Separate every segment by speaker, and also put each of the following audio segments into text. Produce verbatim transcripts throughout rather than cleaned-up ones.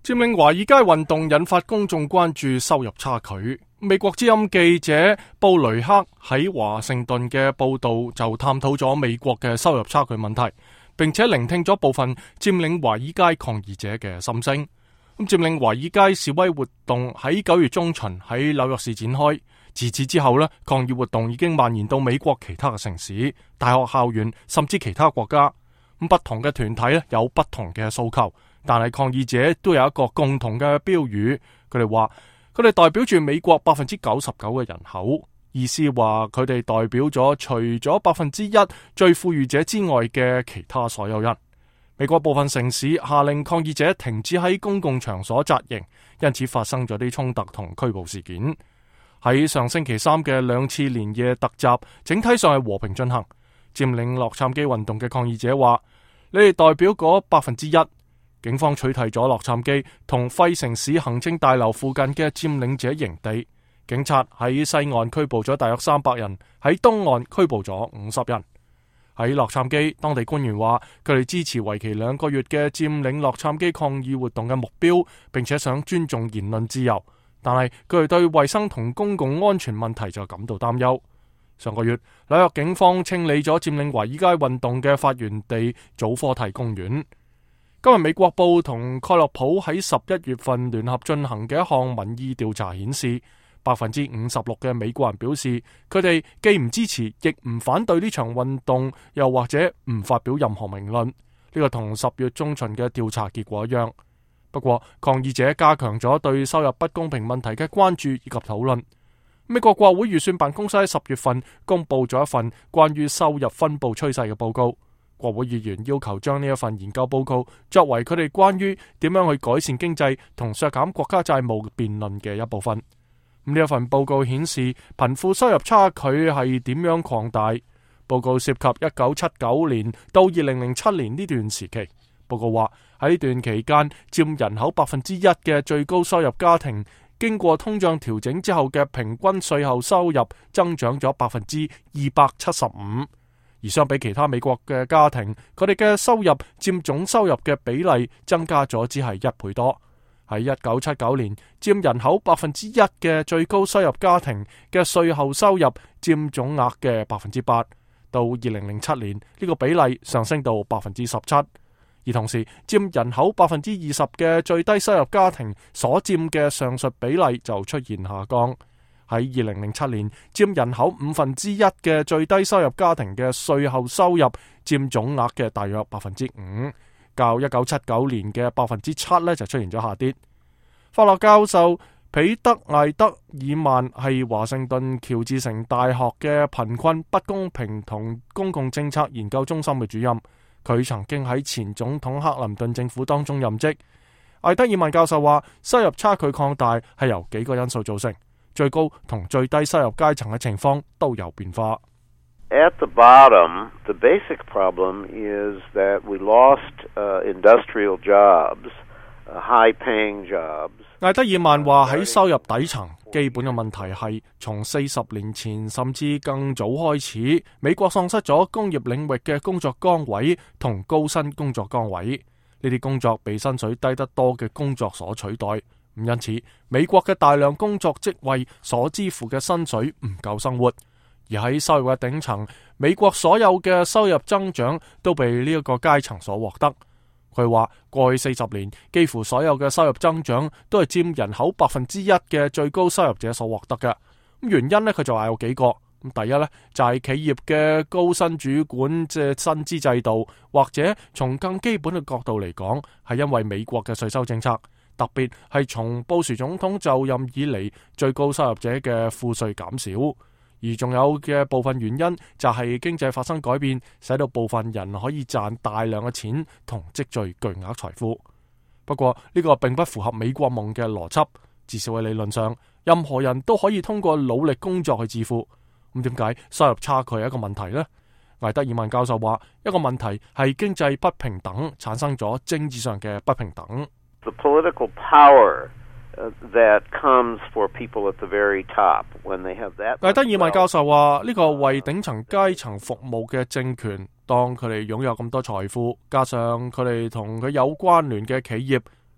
Speaker 1: 佔領華爾街運動引發公眾關注收入差距。美國之音記者布雷克喺華盛頓嘅報道就探討咗美國嘅收入差距問題，並且聆聽咗部分佔領華爾街抗議者嘅心聲。咁佔領華爾街示威活動喺九月中旬喺紐約市展開，自此之後呢，抗議活動已經蔓延到美國其他嘅城市、大學校園，甚至其他國家。咁不同嘅團體呢，有不同嘅訴求。但係抗議者都有一個共同嘅標語，佢哋話佢哋代表住美國百分之九十九嘅人口，意思話佢哋代表咗除咗百分之一最富裕者之外嘅其他所有人。美國部分城市下令抗議者停止喺公共場所紮營，因此發生咗啲衝突同拘捕事件。喺上星期三嘅兩次連夜突襲，整體上係和平進行。佔領洛杉磯運動嘅抗議者話：你哋代表嗰百分之一。警方取締咗洛杉磯同費城市行政大樓附近嘅佔領者營地，警察喺西岸拘捕咗大約三百人，喺東岸拘捕咗五十人。喺洛杉磯，當地官員話佢哋支持為期兩個月嘅佔領洛杉磯抗議活動嘅目標，並且想尊重言論自由，但係佢哋對衛生同公共安全問題就感到擔憂。上個月，紐約警方清理咗佔領華爾街運動嘅發源地祖科蒂公園。今日美國報同蓋洛普喺十一月份聯合進行嘅一項民意調查顯示，百分之五十六嘅美國人表示佢哋既唔支持亦唔反對呢場運動，又或者唔發表任何評論。呢個同十月中旬嘅調查結果一樣。不過抗議者加強咗對收入不公平問題嘅關注以及討論。美國國會預算辦公室喺十月份公布咗一份關於收入分布趨勢嘅報告。國會議員要求將呢一份研究報告作為佢哋關於點樣去改善經濟同削減國家債務辯論嘅一部分。咁呢一份報告顯示貧富收入差距係點樣擴大。報告涉及一九七九年到二零零七年呢段時期。報告話喺呢段期間，佔人口百分之一嘅最高收入家庭，經過通脹調整之後嘅平均稅後收入增長咗百分之二百七十五。而相比其他美國嘅家庭，佢哋嘅收入佔總收入嘅比例增加咗，只係一倍多。喺一九七九年，佔人口百分之一嘅最高收入家庭嘅稅後收入佔總額嘅百分之八，到二零零七年呢個比例上升到百分之十七。而同時，佔人口百分之二十嘅最低收入家庭所佔嘅上述比例就出現下降。喺二零零七年，佔人口五分之一嘅最低收入家庭嘅稅後收入佔總額嘅大約百分之五，較一九七九年嘅百分之七咧就出現咗下跌。法律教授彼得艾德爾曼係華盛頓喬治城大學嘅貧困不公平同公共政策研究中心嘅主任，佢曾經喺前總統克林頓政府當中任職。艾德爾曼教授話，收入差距擴大係由幾個因素造成。最高同最低收入階層嘅情況都有變化。
Speaker 2: At the bottom, the basic problem is that we lost uh, industrial jobs, uh, high-paying jobs.
Speaker 1: 艾德爾曼話喺收入底層，基本嘅問題係從四十年前甚至更早開始，美國喪失咗工業領域嘅工作崗位同高薪工作崗位，呢啲工作被薪水低得多嘅工作所取代。因此，美國嘅大量工作職位所支付嘅薪水唔夠生活，而喺收入嘅頂層，美國所有嘅收入增長都被呢一個階層所獲得。佢話過去四十年，幾乎所有嘅收入增長都係佔人口百分之一嘅最高收入者所獲得嘅。咁原因呢，佢就話有幾個。咁第一呢，就係企業嘅高薪主管即係薪資制度，或者從更基本嘅角度嚟講，係因為美國嘅稅收政策。特別係從布殊總統就任以嚟，最高收入者嘅賦稅減少，而仲有嘅部分原因就係經濟發生改變，使到部分人可以賺大量嘅錢同積聚巨額財富。不過呢個並不符合美國夢嘅邏輯，至少喺理論上，任何人都可以通過努力工作去致富。咁點解收入差距係一個問題呢？艾德爾曼教授話，一個問題係經濟不平等產生咗政治上嘅不平等。
Speaker 2: The political power that comes for people at the very top when they have that。
Speaker 1: 艾德爾曼教授話，呢個為頂層階層服務嘅政權，當佢哋擁有咁多財富，加上佢哋同佢有關聯嘅企業，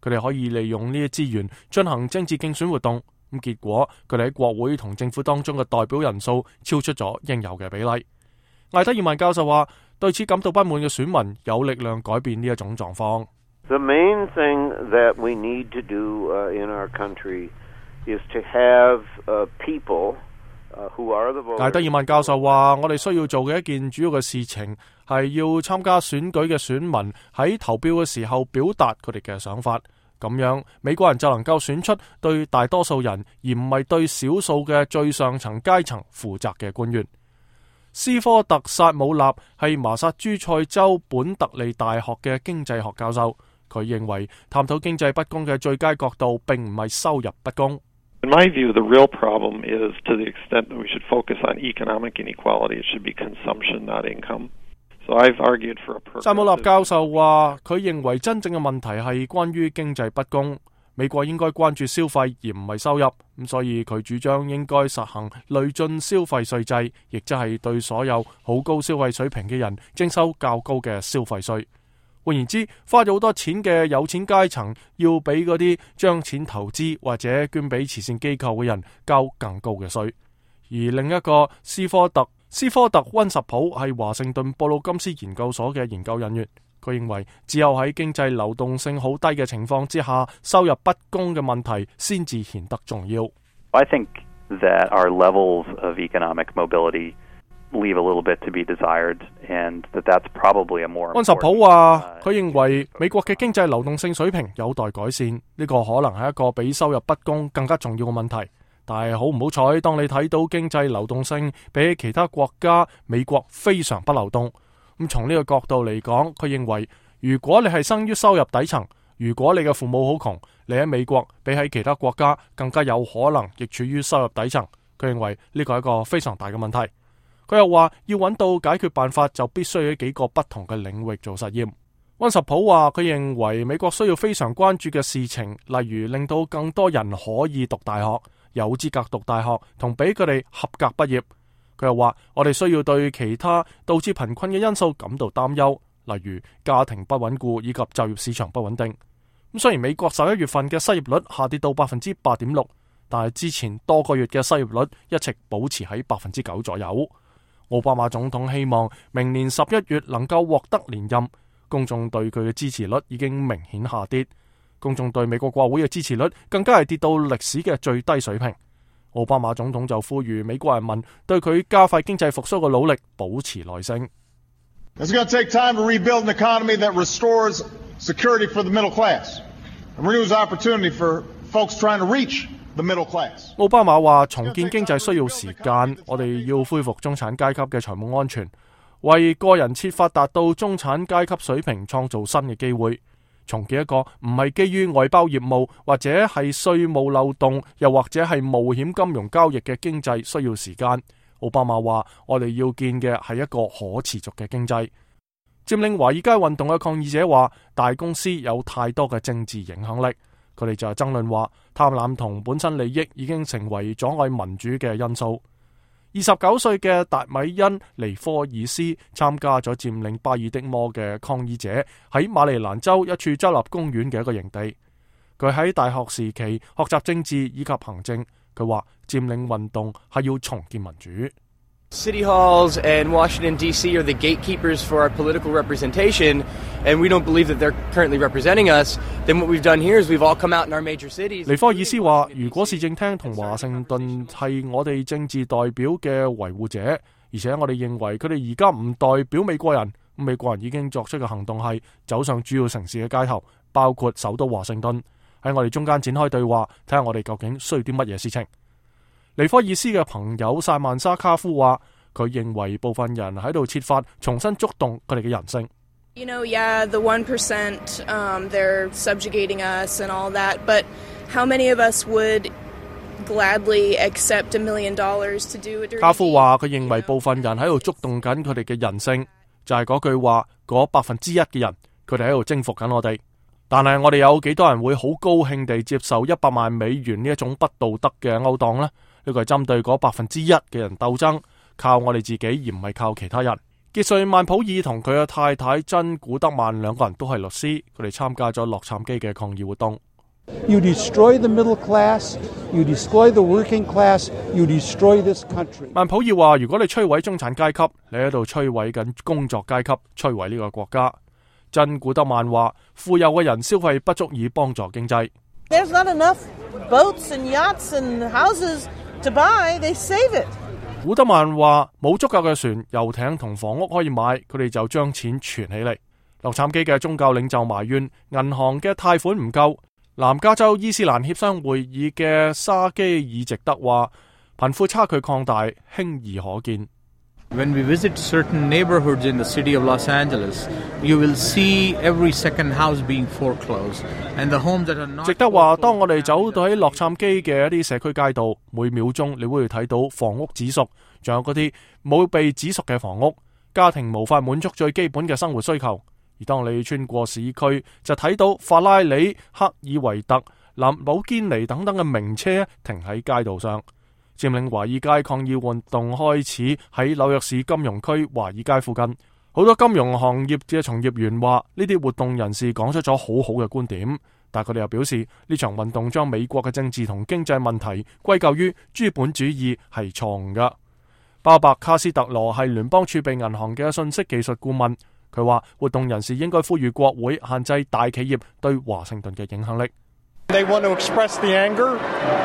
Speaker 1: 佢哋可以利用呢啲資源進行政治競選活動。咁結果佢哋喺國會同政府當中嘅代表人數超出咗應有嘅比例。艾德爾曼教授話，對此感到不滿嘅選民有力量改變呢一種狀況。
Speaker 2: The main thing that we need to do uh, in our country is to have uh, people uh, who are the voters。艾
Speaker 1: 德爾曼教授話，我哋需要做嘅一件主要嘅事情係要參加選舉嘅選民喺投票嘅時候表達佢哋嘅想法，咁樣美國人就能夠選出對大多數人而唔係對少數嘅最上層階層負責嘅官員。斯科特·薩姆納係麻薩諸塞州本特利大學嘅經濟學教授，佢認為探討經濟不公嘅最佳角度並唔係收入不公。
Speaker 3: In my view, the real problem is to the extent that we should focus on economic inequality, it should be consumption, not income. So I've argued for a purpose.
Speaker 1: 薩姆納教授話，佢認為真正嘅問題係關於經濟不公。美國應該關注消費而唔係收入，咁所以佢主張應該實行累進消費稅制，亦即係對所有好高消費水平嘅人徵收較高嘅消費稅。換言之，花咗好多錢嘅有錢階層要俾嗰啲將錢投資或者捐俾慈善機構嘅人交更高嘅稅。而另一個斯科特斯科特溫什普係華盛頓布魯金斯研究所嘅研究人員。佢認為只有喺經濟流動性好低嘅情況之下，收入不公嘅問題先至顯得重要。
Speaker 4: I think that our levels of economic mobility leave a little bit to be desired, and that that's probably a more important.
Speaker 1: 溫什普話，佢認為美國嘅經濟流動性水平有待改善，呢個可能係一個比收入不公更加重要嘅問題。但係好唔好彩，當你睇到經濟流動性比起其他國家，美國非常不流動。咁從呢個角度嚟講，佢認為如果你係生於收入底層，如果你嘅父母好窮，你喺美國比喺其他國家更加有可能亦處於收入底層。佢認為呢個係一個非常大嘅問題。佢又話要揾到解決辦法，就必須喺幾個不同嘅領域做實驗。溫什普話佢認為美國需要非常關注嘅事情，例如令到更多人可以讀大學，有資格讀大學，同俾佢哋合格畢業。佢又話我哋需要對其他導致貧困嘅因素感到擔憂，例如家庭不穩固以及就業市場不穩定。咁雖然美國十一月份嘅失業率下跌到百分之八點六，但係之前多個月嘅失業率一直保持喺百分之九左右。奧巴馬總統希望明年十一月能夠獲得連任，公眾對佢嘅支持率已經明顯下跌，公眾對美國國會嘅支持率更加係跌到歷史嘅最低水平。奧巴馬總統就呼籲美國人民對佢加快經濟復甦嘅努力保持耐性。
Speaker 5: It's going to take time to rebuild an economy that restores security for the middle class and renews opportunity for folks trying to reach the middle class.
Speaker 1: 奧巴馬話重建經濟需要時間，我哋要恢復中產階級嘅財務安全，為個人設法達到中產階級水平創造新嘅機會。重建一個唔係基於外包業務或者係稅務漏洞，又或者係冒險金融交易嘅經濟需要時間。奧巴馬話我哋要建嘅係一個可持續嘅經濟。佔領華爾街運動嘅抗議者話大公司有太多嘅政治影響力，佢哋就係爭論話貪婪同本身利益已經成為阻礙民主嘅因素。二十九歲嘅達米恩尼科爾斯參加咗佔領巴爾的摩嘅抗議者喺馬里蘭州一處州立公園嘅一個營地。佢喺大學時期學習政治以及行政。佢話佔領運動係要重建民主。
Speaker 6: City halls and Washington, D C are the gatekeepers for our political representation, and we don't believe that they're currently representing us. Then what we've done here is we've all come out in our major cities.
Speaker 1: 尼科爾斯話，如果市政廳同華盛頓係我哋政治代表嘅維護者，而且我哋認為佢哋而家唔代表美國人，美國人已經作出嘅行動係走上主要城市嘅街頭，包括首都華盛頓，喺我哋中間展開對話，睇下我哋究竟需要啲乜嘢事情。尼科爾斯嘅朋友薩曼莎卡夫話，佢認為部分人喺度設法重新觸動佢哋嘅人性。
Speaker 7: You know, yeah, the one percent, um, they're subjugating us and all that, but how many of us would gladly accept a million dollars to do it?
Speaker 1: 卡夫話，佢認為部分人喺度觸動緊佢哋嘅人性，就係嗰句話，嗰百分之一嘅人，佢哋喺度征服緊我哋。但係我哋有幾多人會好高興地接受一百萬美元呢一種不道德嘅勾當呢？呢個係針對嗰百分之一嘅人鬥爭，靠我哋自己而唔係靠其他人。 傑瑞曼普爾同佢嘅太太珍古德曼兩個人都係律師，佢哋參加咗洛杉磯嘅抗議活動。
Speaker 8: You destroy the middle class, you destroy the working class, you destroy this country.
Speaker 1: 曼普爾話：如果你摧毀中產階級，你喺度摧毀緊工作階級，摧毀呢個國家。珍古德曼話：富有嘅人消費不足以幫助經濟。
Speaker 9: There's not enough boats and yachts and houses to buy, they save it.
Speaker 1: 古德曼話：冇足夠嘅船、遊艇同房屋可以買，佢哋就將錢存起嚟。洛杉磯嘅宗教領袖埋怨銀行嘅貸款唔夠。南加州伊斯蘭協商會議嘅沙基爾直德話：貧富差距擴大，輕而可見。
Speaker 10: When we visit certain neighborhoods in the city of Los Angeles, you will see every second house being foreclosed, and the homes that are not.
Speaker 1: 直德話：當我哋走到喺洛杉磯嘅一啲社區街道，每秒鐘你會睇到房屋指屬，仲有嗰啲冇被指屬嘅房屋，家庭無法滿足最基本嘅生活需求。而當你穿過市區，就睇到法拉利、克爾維特、林寶堅尼等等嘅名車停喺街道上。佔領華爾街抗議運動開始喺紐約市金融區華爾街附近，好多金融行業嘅從業員話呢啲活動人士講出咗好好嘅觀點，但佢哋又表示呢場運動將美國嘅政治同經濟問題歸咎於資本主義係錯誤㗎。巴伯卡斯特羅係聯邦儲備銀行嘅信息技術顧問。佢話活動人士應該呼籲國會限制大企業對華盛頓嘅影響力。
Speaker 11: They want to express the anger,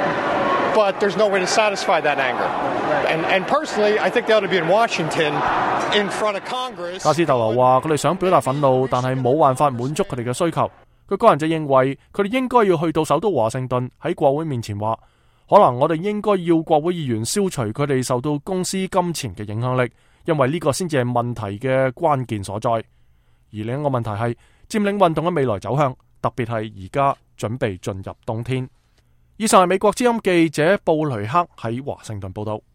Speaker 11: but there's no way to satisfy that anger. And, and personally, I think they ought to be in Washington in front of Congress.
Speaker 1: 卡斯特羅話：佢哋想表達憤怒，但係冇辦法滿足佢哋嘅需求。佢個人就認為佢哋應該要去到首都華盛頓喺國會面前話，可能我哋應該要國會議員消除佢哋受到公司金錢嘅影響力。因為呢個先至係問題嘅關鍵所在，而另一個問題係佔領運動嘅未來走向，特別係而家準備進入冬天。以上係美國之音記者布雷克喺華盛頓報道。